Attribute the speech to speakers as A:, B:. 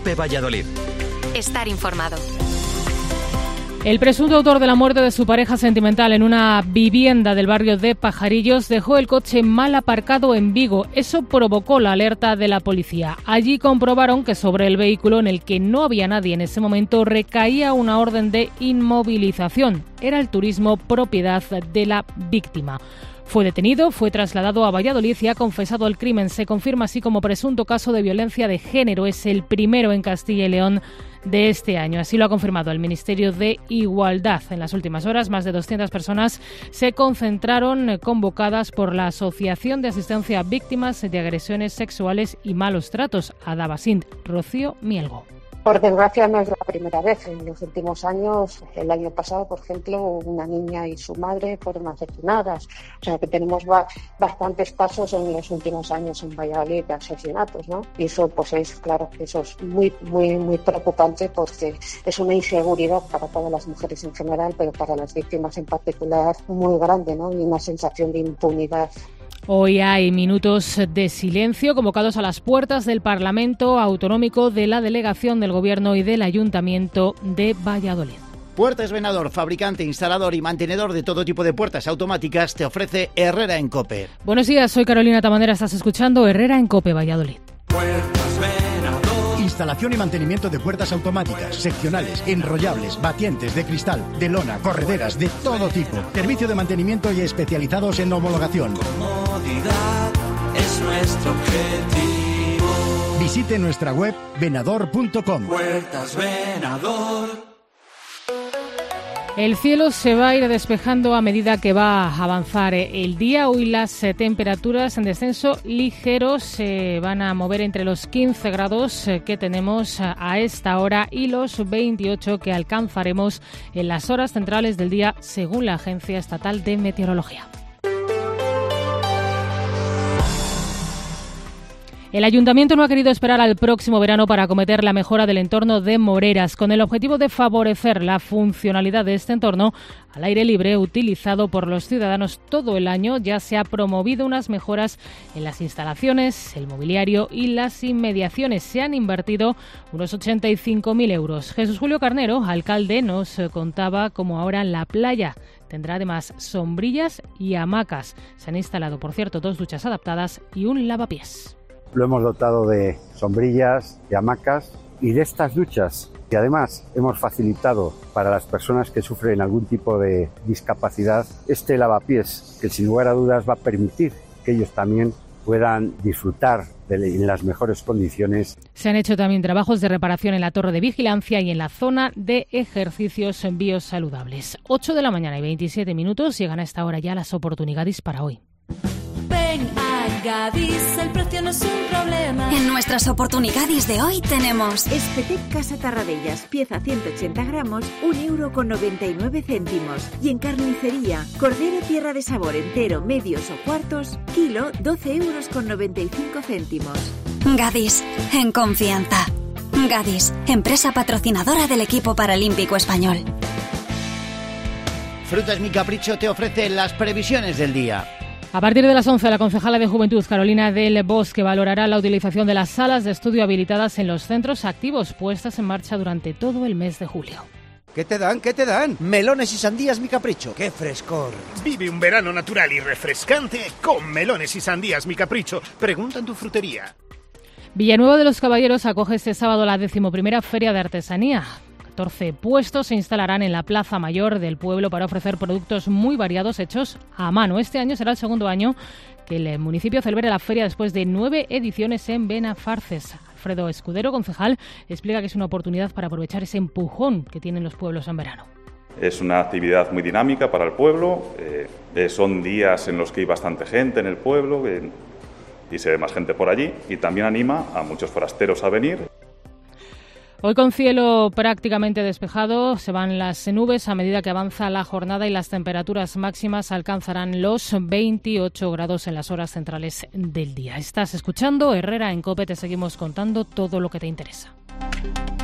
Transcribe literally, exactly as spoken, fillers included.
A: COPE Valladolid.
B: Estar informado.
C: El presunto autor de la muerte de su pareja sentimental en una vivienda del barrio de Pajarillos dejó el coche mal aparcado en Vigo. Eso provocó la alerta de la policía. Allí comprobaron que sobre el vehículo, en el que no había nadie en ese momento, recaía una orden de inmovilización. Era el turismo propiedad de la víctima. Fue detenido, fue trasladado a Valladolid y ha confesado el crimen. Se confirma así como presunto caso de violencia de género. Es el primero en Castilla y León de este año. Así lo ha confirmado el Ministerio de Igualdad. En las últimas horas, más de doscientas personas se concentraron convocadas por la Asociación de Asistencia a Víctimas de Agresiones Sexuales y Malos Tratos, Adabasint. Rocío Mielgo.
D: Por desgracia no es la primera vez. En los últimos años, el año pasado, por ejemplo, una niña y su madre fueron asesinadas. O sea que tenemos ba- bastantes casos en los últimos años en Valladolid de asesinatos, ¿no? Y eso, pues es claro, eso es muy, muy, muy preocupante porque es una inseguridad para todas las mujeres en general, pero para las víctimas en particular muy grande, ¿no? Y una sensación de impunidad.
C: Hoy hay minutos de silencio convocados a las puertas del Parlamento Autonómico, de la Delegación del Gobierno y del Ayuntamiento de Valladolid.
E: Puertas Venador, fabricante, instalador y mantenedor de todo tipo de puertas automáticas, te ofrece Herrera en COPE.
C: Buenos días, soy Carolina Tamanera, estás escuchando Herrera en COPE Valladolid.
F: Puertas Venador.
G: Instalación y mantenimiento de puertas automáticas, seccionales, enrollables, batientes de cristal, de lona, correderas, de todo tipo. Servicio de mantenimiento y especializados en homologación.
F: Comodidad es nuestro objetivo.
G: Visite nuestra web venador punto com.
F: Puertas Venador.
C: El cielo se va a ir despejando a medida que va a avanzar el día. Hoy las eh, temperaturas en descenso ligero se van a mover entre los quince grados eh, que tenemos a esta hora y los veintiocho que alcanzaremos en las horas centrales del día, según la Agencia Estatal de Meteorología. El Ayuntamiento no ha querido esperar al próximo verano para acometer la mejora del entorno de Moreras, con el objetivo de favorecer la funcionalidad de este entorno al aire libre utilizado por los ciudadanos todo el año. Ya se ha promovido unas mejoras en las instalaciones, el mobiliario y las inmediaciones. Se han invertido unos ochenta y cinco mil euros. Jesús Julio Carnero, alcalde, nos contaba cómo ahora la playa tendrá además sombrillas y hamacas. Se han instalado, por cierto, dos duchas adaptadas y un lavapiés.
H: Lo hemos dotado de sombrillas, de hamacas y de estas duchas, que además hemos facilitado para las personas que sufren algún tipo de discapacidad este lavapiés, que sin lugar a dudas va a permitir que ellos también puedan disfrutar de, en las mejores condiciones.
C: Se han hecho también trabajos de reparación en la torre de vigilancia y en la zona de ejercicios biosaludables. ocho de la mañana y veintisiete minutos, llegan a esta hora ya las oportunidades para hoy.
I: Ven a Gadis, el precio no es un problema.
B: En nuestras oportunidades de hoy tenemos
J: Espetec Casa Tarradellas, pieza ciento ochenta gramos, un euro con noventa y nueve céntimos. Y en carnicería, cordero tierra de sabor entero, medios o cuartos, kilo, doce euros con noventa y cinco céntimos.
B: Gadis, en confianza. Gadis, empresa patrocinadora del equipo paralímpico español.
E: Frutas Mi Capricho te ofrece las previsiones del día.
C: A partir de las once, la concejala de Juventud, Carolina del Bosque, valorará la utilización de las salas de estudio habilitadas en los centros activos puestas en marcha durante todo el mes de julio.
K: ¿Qué te dan? ¿Qué te dan? Melones y sandías Mi Capricho. ¡Qué frescor!
L: Vive un verano natural y refrescante con melones y sandías Mi Capricho. Pregunta en tu frutería.
C: Villanueva de los Caballeros acoge este sábado la decimoprimera Feria de Artesanía. catorce puestos se instalarán en la Plaza Mayor del pueblo para ofrecer productos muy variados hechos a mano. Este año será el segundo año que el municipio celebre la feria después de nueve ediciones en Benafarces. Alfredo Escudero, concejal, explica que es una oportunidad para aprovechar ese empujón que tienen los pueblos en verano.
M: Es una actividad muy dinámica para el pueblo, eh, eh, son días en los que hay bastante gente en el pueblo eh, y se ve más gente por allí, y también anima a muchos forasteros a venir.
C: Hoy con cielo prácticamente despejado, se van las nubes a medida que avanza la jornada y las temperaturas máximas alcanzarán los veintiocho grados en las horas centrales del día. Estás escuchando Herrera en COPE, te seguimos contando todo lo que te interesa.